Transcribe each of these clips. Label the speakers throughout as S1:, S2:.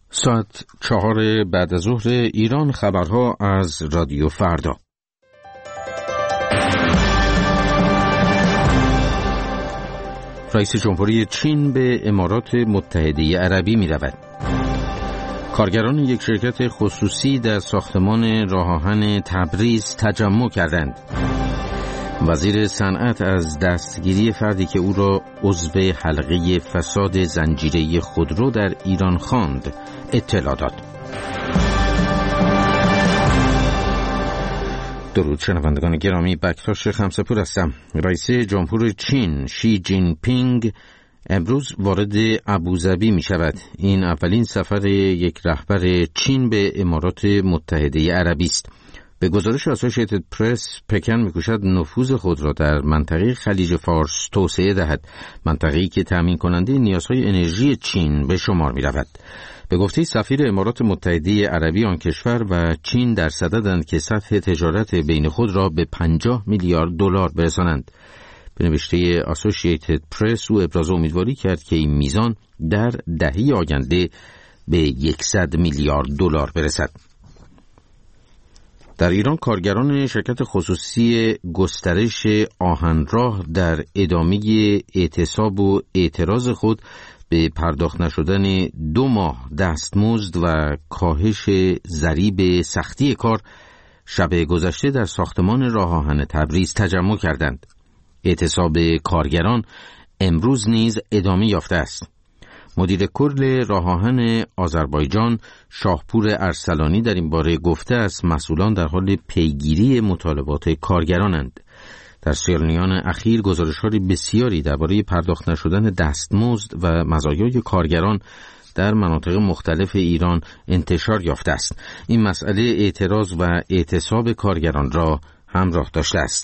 S1: ساعت 4 بعد از ظهر ایران. خبرها از رادیو فردا. رئیس جمهوری چین به امارات متحده عربی می رود. کارگران یک شرکت خصوصی در ساختمان راه آهن تبریز تجمع کردند. وزیر صنعت از دستگیری فردی که او را عضو حلقه فساد زنجیره خودرو در ایران خواند اطلاع داد. درود شنوندگان گرامی، بکتاش خمسه‌پور هستم. رئیس جمهور چین شی جین پینگ امروز وارد ابوظبی می شود. این اولین سفر یک رهبر چین به امارات متحده عربی است. به گزارش اسوسییتد پرس، پکن می‌کوشد نفوذ خود را در منطقه خلیج فارس توسعه دهد، منطقه‌ای که تامین کننده نیازهای انرژی چین به شمار می‌رود. به گفته سفیر امارات متحده عربی، آن کشور و چین در صددند که سطح تجارت بین خود را به 50 میلیارد دلار برسانند. به نوشته اسوسییتد پرس، او ابراز امیدواری کرد که این میزان در دهه آینده به 100 میلیارد دلار برسد. در ایران کارگران شرکت خصوصی گسترش آهنراه در ادامه اعتصاب و اعتراض خود به پرداخت نشدن 2 ماه دستمزد و کاهش ضریب سختی کار شب گذشته در ساختمان راه آهن تبریز تجمع کردند. اعتصاب کارگران امروز نیز ادامه یافته است. مدیر کل راه آهن آذربایجان شاهپور ارسلانی در این باره گفته است مسئولان در حال پیگیری مطالبات کارگرانند. در سالیان اخیر گزارش‌های بسیاری درباره پرداخت نشدن دستمزد و مزایای کارگران در مناطق مختلف ایران انتشار یافته است. این مسئله اعتراض و اعتصاب کارگران را همراه داشته است.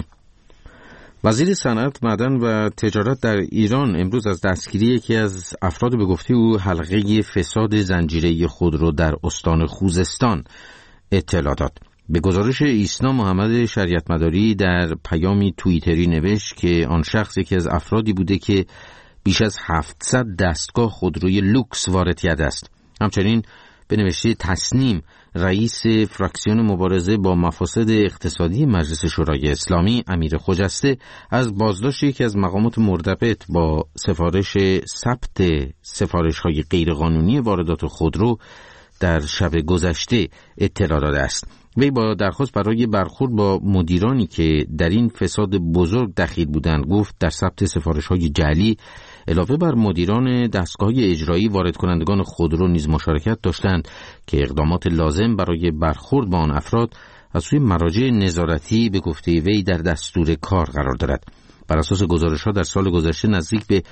S1: وزیر صنعت، معدن و تجارت در ایران امروز از دستگیری یکی از افراد به گفته او حلقه فساد زنجیره خودرو در استان خوزستان اطلاع داد. به گزارش ایسنا محمد شریعتمداری در پیامی توییتری نوشت که آن شخص یکی از افرادی بوده که بیش از 700 دستگاه خودروی لوکس وارد کرده است. همچنین به نوشته تصنیم، رئیس فراکسیون مبارزه با مفاسد اقتصادی مجلس شورای اسلامی امیر خجسته از بازداشت یکی از مقامات مرتبط با سفارش ثبت سفارش‌های غیرقانونی واردات خودرو در شب گذشته اطلاع داده است. وی با درخواست برای برخورد با مدیرانی که در این فساد بزرگ دخیل بودند گفت در ثبت سفارش‌های جعلی علاوه بر مدیران دستگاه‌های اجرایی، وارد کنندگان خودرو نیز مشارکت داشتند که اقدامات لازم برای برخورد با آن افراد از سوی مراجع نظارتی به گفته وی در دستور کار قرار دارد. بر اساس گزارش‌ها در سال گذشته نزدیک به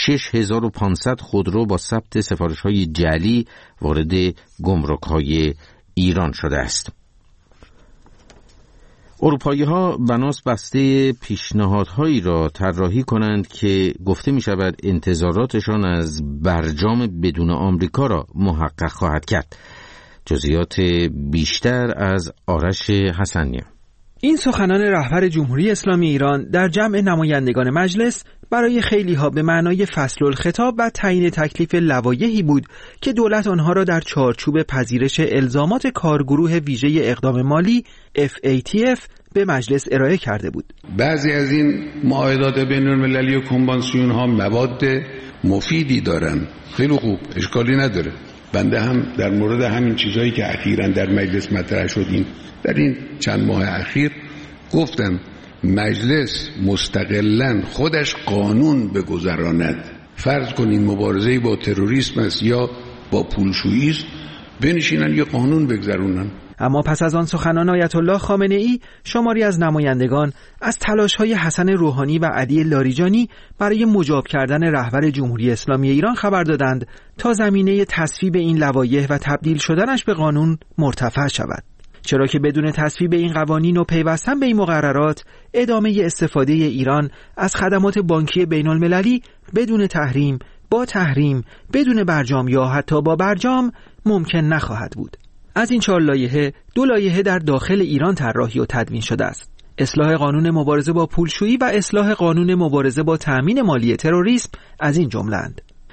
S1: 6500 خودرو با ثبت سفارش‌های جعلی وارد گمرک‌های ایران شده است. اروپایی‌ها بناس بسته پیشنهادهایی را طراحی کنند که گفته می شود انتظاراتشان از برجام بدون آمریکا را محقق خواهد کرد. جزئیات بیشتر از آرش حسنی.
S2: این سخنان رهبر جمهوری اسلامی ایران در جمع نمایندگان مجلس برای خیلی‌ها به معنای فصل الخطاب و تعیین تکلیف لوایحی بود که دولت آنها را در چارچوب پذیرش الزامات کارگروه ویژه اقدام مالی FATF به مجلس ارائه کرده بود.
S3: بعضی از این معاهدات بین‌المللی و کنوانسیون‌ها مواد مفیدی دارن، خیلی خوب، اشکالی نداره. بنده هم در مورد همین چیزایی که اخیراً در مجلس مطرح شدیم در این چند ماه اخیر گفتم مجلس مستقلاً خودش قانون بگذراند. فرض کنین مبارزه با تروریسم است یا با پولشویی است، بنشینن یه قانون بگذرونن.
S2: اما پس از آن سخنان آیت الله خامنه‌ای، شماری از نمایندگان از تلاش‌های حسن روحانی و علی لاریجانی برای مجاب کردن رهبر جمهوری اسلامی ایران خبر دادند تا زمینه تصویب این لوایح و تبدیل شدنش به قانون مرتفع شود. چرا که بدون تصویب این قوانین و پیوستن به این مقررات، ادامه استفاده ایران از خدمات بانکی بین‌المللی بدون تحریم، با تحریم، بدون برجام یا حتی با برجام ممکن نخواهد بود. از این 4 لایحه 2 لایحه در داخل ایران طراحی و تدوین شده است. اصلاح قانون مبارزه با پولشویی و اصلاح قانون مبارزه با تأمین مالی تروریسم از این جمله‌اند.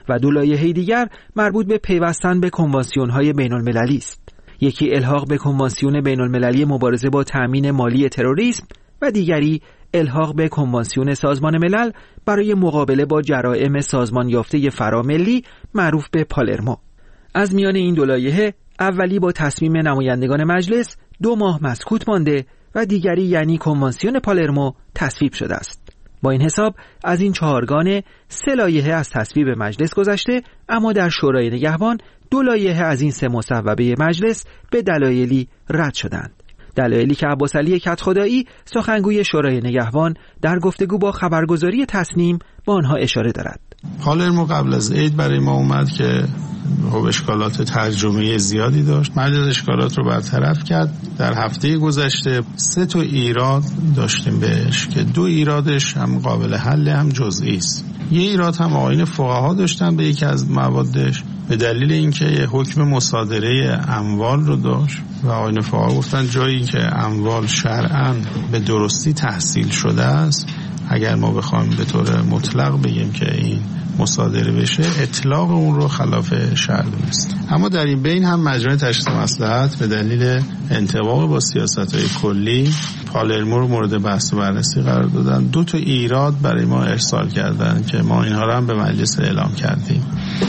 S2: و دو لایحه دیگر مربوط به پیوستن به کنوانسیون‌های بین‌المللی است. یکی الحاق به کنوانسیون بین‌المللی مبارزه با تأمین مالی تروریسم و دیگری الحاق به کنوانسیون سازمان ملل برای مقابله با جرائم سازمان یافته فراملی معروف به پالرمو. از میان این دو لایحه اولی با تصمیم نمایندگان مجلس 2 ماه مسکوت مانده و دیگری یعنی کنوانسیون پالرمو تصویب شده است. با این حساب از این 4 گانه 3 لایحه از تصویب مجلس گذشته، اما در شورای نگهبان 2 لایحه از این 3 مصوبه مجلس به دلایلی رد شدند. دلایلی که عباسعلی کدخدایی سخنگوی شورای نگهبان در گفتگو با خبرگزاری تصنیم با آنها اشاره دارد.
S4: پالرمو قبل از عید برای ما اومد که اشکالات ترجمه زیادی داشت. مجلس اشکالات رو برطرف کرد. در هفته گذشته 3 تا ایراد داشتیم بهش که 2 ایرادش هم قابل حل هم جزئی است. یه ایراد هم آیین فقها داشتن به یکی از موادش به دلیل اینکه حکم مصادره اموال رو داشت و آیین فقها گفتن جایی که اموال شرعاً به درستی تحصیل شده است، اگر ما بخوایم به طور مطلق بگیم که این مصادره بشه، اطلاق اون رو خلاف شرع دونست. اما در این بین هم مجمع تشخیص مصلحت به دلیل انطباق با سیاست‌های کلی پالرمو رو مورد بحث و بررسی قرار دادن. 2 تا ایراد برای ما ارسال کردن که ما اینها رو هم به مجلس اعلام کردیم.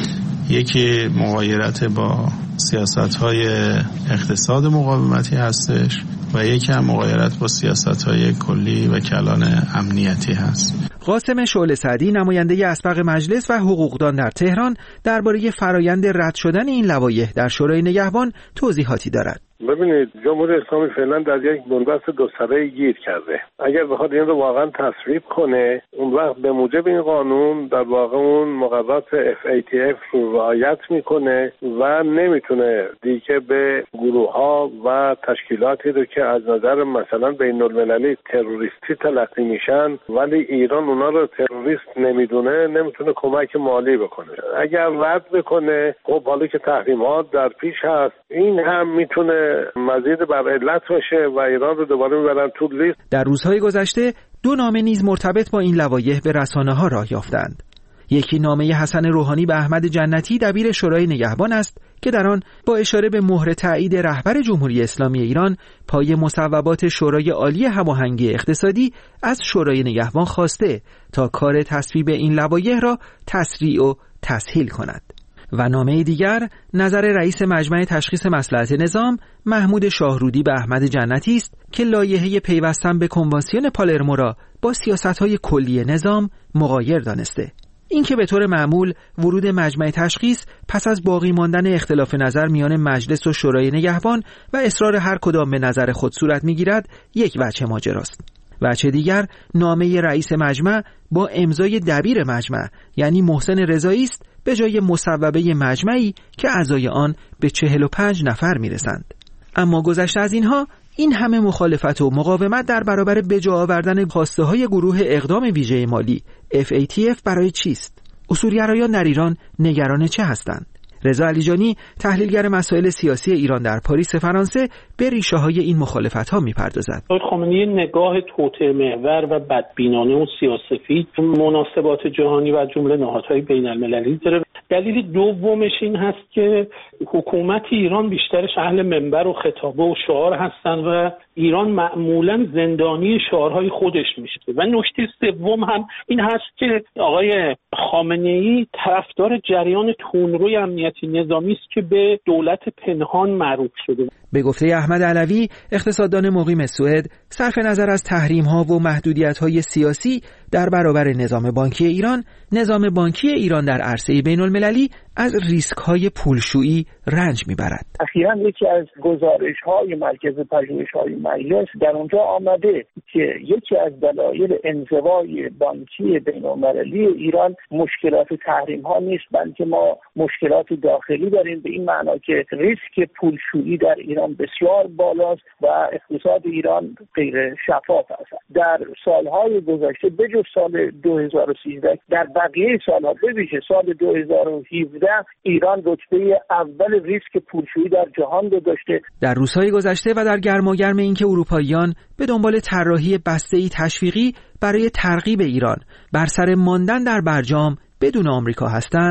S4: یکی مغایرت با سیاست‌های اقتصاد مقاومتی هستش و یکی هم مغایرت با سیاست‌های کلی و کلان امنیتی هست.
S2: قاسم شعله سعدی نماینده اسبق مجلس و حقوقدان در تهران درباره فرایند رد شدن این لوایح در شورای نگهبان توضیحاتی دارد.
S5: ببینید، جمهوری اسلامی فعلا در یک بنبست 2 سره گیر کرده. اگر بخواد این رو واقعا تصویب کنه، اون وقت به موجب این قانون در واقع اون مقررات FATF رو رعایت میکنه و نمیتونه دیگه به گروه ها و تشکیلاتی رو که از نظر مثلا بین المللی تروریستی تلقی میشن ولی ایران اونا رو تروریست نمیدونه، نمیتونه کمک مالی بکنه. اگر رد بکنه، خب حالا که تحریم ها در پیش هست، این هم میتونه مزید بر علت باشه و ایران رو دوباره میبرن تو لیست.
S2: در روزهای گذشته 2 نامه نیز مرتبط با این لوایح به رسانه‌ها راه یافتند. یکی نامه حسن روحانی به احمد جنتی دبیر شورای نگهبان است که در آن با اشاره به مهر تایید رهبر جمهوری اسلامی ایران پای مصوبات شورای عالی هماهنگی اقتصادی از شورای نگهبان خواسته تا کار تصویب این لوایح را تسریع و تسهیل کند. و نامه دیگر نظر رئیس مجمع تشخیص مصلحت نظام محمود شاهرودی به احمد جنتی است که لایحه پیوستن به کنوانسیون پالرمو را با سیاست‌های کلی نظام مغایر دانسته. این که به طور معمول ورود مجمع تشخیص پس از باقی ماندن اختلاف نظر میان مجلس و شورای نگهبان و اصرار هر کدام به نظر خود صورت می‌گیرد یک وجه ماجراست. وجه دیگر نامه رئیس مجمع با امضای دبیر مجمع یعنی محسن رضایی است به جای مصوبه مجمعی که اعضای آن به 45 نفر میرسند. اما گذشته از اینها، این همه مخالفت و مقاومت در برابر به جا آوردن خواسته های گروه اقدام ویژه مالی FATF برای چیست؟ اصولگرایان در ایران نگران چه هستند؟ رضا علیجانی تحلیلگر مسائل سیاسی ایران در پاریس فرانسه به ریشه های این مخالفت ها میپردازد.
S6: خامنه‌ای نگاه توطئه محور و بدبینانه و سیاه‌سفید مناسبات جهانی و جمله نهادهای بین المللی داره. دلیل دومش این هست که حکومت ایران بیشترش اهل منبر و خطابه و شعار هستن و ایران معمولا زندانی شعارهای خودش میشه. و نکته سوم هم این هست که آقای خامنه‌ای طرفدار جریان تندروی امنیتی نظامی است که به دولت پنهان معروف شده.
S2: به گفته احمد علوی اقتصاددان مقیم سوئد، صرف نظر از تحریم‌ها و محدودیت‌های سیاسی در برابر نظام بانکی ایران، نظام بانکی ایران در عرصه بین‌المللی از ریسک‌های پولشویی رنج می‌برد.
S7: اخیراً یکی از گزارش‌های مرکز پژوهش‌های مجلس در اونجا آمده که یکی از دلایل انزوای بانکی بین‌المللی ایران مشکلات تحریم‌ها نیست، بلکه ما مشکلات داخلی داریم، به این معنا که ریسک پولشویی در ایران بسیار بالاست و اقتصاد ایران غیر شفاف است. در سالهای گذشته بجز سال 2013 در بقیه سالها به ویژه سال 2017 ایران رتبه اول ریسک پولشویی در جهان رو داشته.
S2: در روزهای گذشته و در گرماگرم اینکه اروپاییان به دنبال طراحی بسته‌ای تشویقی برای ترغیب ایران بر سر ماندن در برجام بدون آمریکا هستند،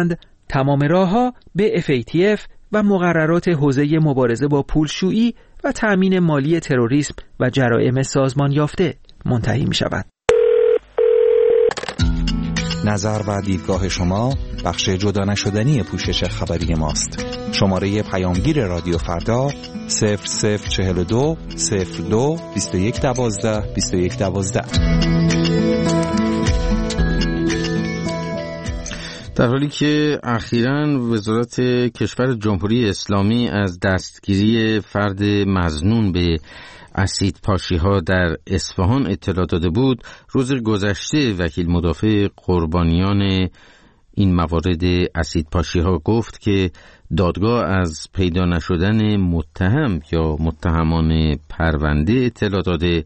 S2: تمام راهها به FATF و مقررات حوزه مبارزه با پولشویی و تأمین مالی تروریسم و جرائم سازمان یافته منتهی می شود.
S8: نظر و دیدگاه شما بخش جدا نشدنی پوشش خبری ماست. شماره پیامگیر رادیو فردا 0042 02 2112 2112.
S1: در حالی که اخیراً وزارت کشور جمهوری اسلامی از دستگیری فرد مظنون به اسید پاشی‌ها در اصفهان اطلاع داده بود، روز گذشته وکیل مدافع قربانیان این موارد اسید پاشی‌ها گفت که دادگاه از پیدا نشدن متهم یا متهمان پرونده اطلاع داده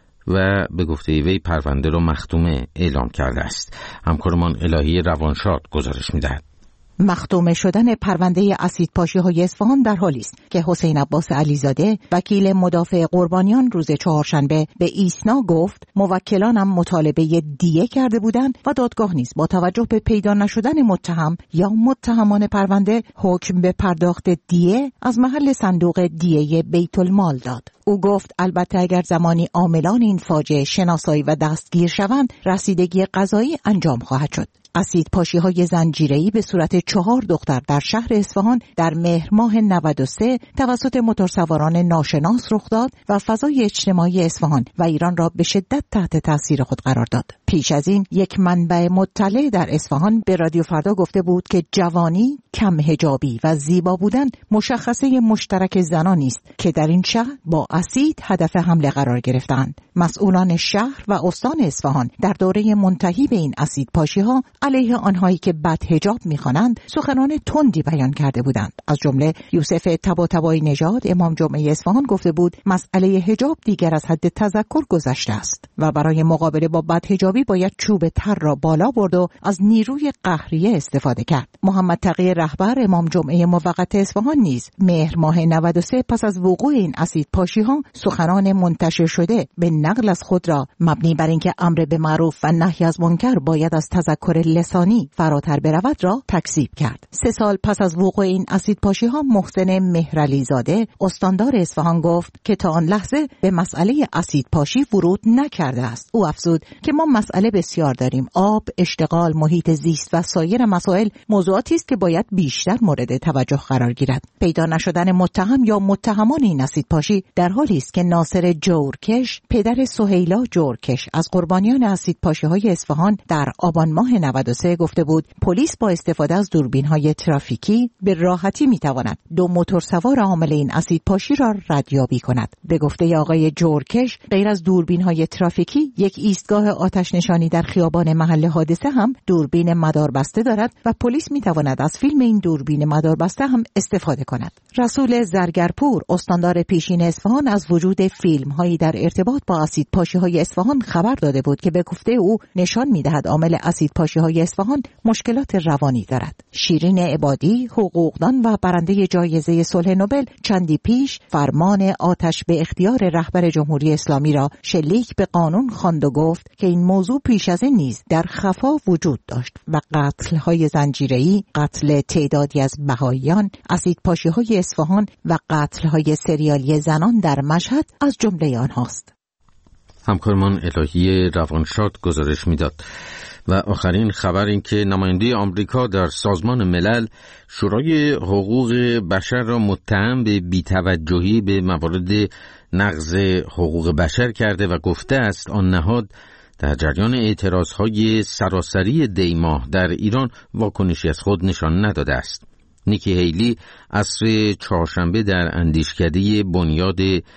S1: و به گفته وی پرونده را مختومه اعلام کرده است. همکارمان الهی روانشاد گزارش می‌دهد.
S9: مختومه شدن پرونده اسیدپاشی‌های اصفهان در حالی است که حسین عباس علیزاده وکیل مدافع قربانیان روز چهارشنبه به ایسنا گفت موکلانم مطالبه دیه کرده بودند و دادگاه نیز با توجه به پیدا نشدن متهم یا متهمان پرونده حکم به پرداخت دیه از محل صندوق دیه بیت المال داد. او گفت البته اگر زمانی عاملان این فاجعه شناسایی و دستگیر شوند رسیدگی قضایی انجام خواهد شد. اسیدپاشی‌های زنجیره‌ای به صورت 4 دختر در شهر اصفهان در مهر ماه 93 توسط موتورسواران ناشناس رخ داد و فضای اجتماعی اصفهان و ایران را به شدت تحت تاثیر خود قرار داد. پیش از این یک منبع مطلع در اصفهان به رادیو فردا گفته بود که جوانی، کم حجابی و زیبا بودن مشخصه مشترک زنانی است که در این شهر با اسید هدف حمله قرار گرفتند. مسئولان شهر و استان اصفهان در دوره منتهی به این اسیدپاشی‌ها علیه آنهایی که بدحجاب می‌خوانند سخنان تندی بیان کرده بودند. از جمله یوسف طباطبایی نژاد امام جمعه اصفهان گفته بود مسئله حجاب دیگر از حد تذکر گذشته است و برای مقابله با بدحجابی باید چوب تر را بالا برد و از نیروی قهریه استفاده کرد. محمد تقی رهبر امام جمعه موقت اصفهان نیز مهر ماه 93 پس از وقوع این اسیدپاشی‌ها سخنان منتشر شده به نقل از خود را مبنی بر اینکه امر به معروف و نهی از منکر باید از تذکر لسانی فراتر برود را تکذیب کرد. 3 سال پس از وقوع این اسیدپاشی‌ها محسن مهرعلی زاده استاندار اصفهان گفت که تا آن لحظه به مسئله اسیدپاشی ورود نکرده است. او افزود که ما مسئله بسیار داریم. آب، اشتغال، محیط زیست و سایر مسائل موضوعاتی است که باید بیشتر مورد توجه قرار گیرد. پیدا نشدن متهم یا متهمان این اسیدپاشی در حالی است که ناصر جورکش پدر سهیلا جورکش از قربانیان اسیدپاشی‌های اصفهان در آبان ماه 93 گفته بود پلیس با استفاده از دوربین‌های ترافیکی به راحتی می‌تواند 2 موتورسوار عامل این اسیدپاشی را ردیابی کند. به گفته آقای جورکش غیر از دوربین‌های ترافیکی یک ایستگاه آتش نشانی در خیابان محل حادثه هم دوربین مداربسته دارد و پلیس می‌تواند از فیلم این دوربین مداربسته هم استفاده کند. رسول زرگرپور استاندار پیشین اصفهان از وجود فیلم‌هایی در ارتباط با اسیدپاشی‌های اصفهان خبر داده بود که به گفته او نشان می‌دهد عامل اسیدپاشی‌های اصفهان مشکلات روانی دارد. شیرین عبادی حقوقدان و برنده جایزه صلح نوبل چندی پیش فرمان آتش به اختیار رهبر جمهوری اسلامی را شلیک به قانون خواند و گفت که این موضوع پیش از این نیز در خفا وجود داشت و قتل‌های زنجیره‌ای، قتل تعدادی از بهائیان، اسیدپاشی‌های اصفهان و قتل‌های سریالی زنان در مشهد از جمله آنهاست.
S1: همکارمان الهی روانشاد گزارش میداد. و آخرین خبر این که نماینده آمریکا در سازمان ملل شورای حقوق بشر را متهم به بی‌توجهی به موارد نقض حقوق بشر کرده و گفته است آن نهاد در جریان اعتراضهای سراسری دی‌ماه در ایران واکنشی از خود نشان نداده است. نیکی هیلی عصر چهارشنبه در اندیشکده بنیاد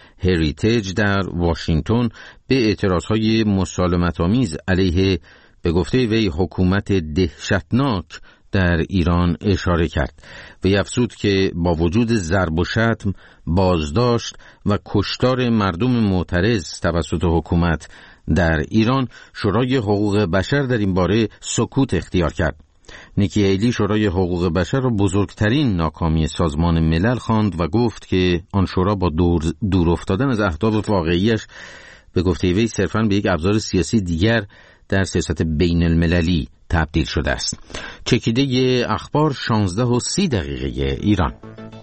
S1: هریتیج در واشنگتن به اعتراضهای مسالمت‌آمیز علیه به گفته وی حکومت دهشتناک در ایران اشاره کرد و افزود که با وجود ضرب و شتم، بازداشت و کشتار مردم معترض توسط حکومت در ایران، شورای حقوق بشر در این باره سکوت اختیار کرد. نیکی هیلی شورای حقوق بشر را بزرگترین ناکامی سازمان ملل خواند و گفت که آن شورا با دور افتادن از اهداف واقعیش به گفته وی صرفاً به یک ابزار سیاسی دیگر در سیاست بین المللی تبدیل شده است. چکیده اخبار 16:30 ایران.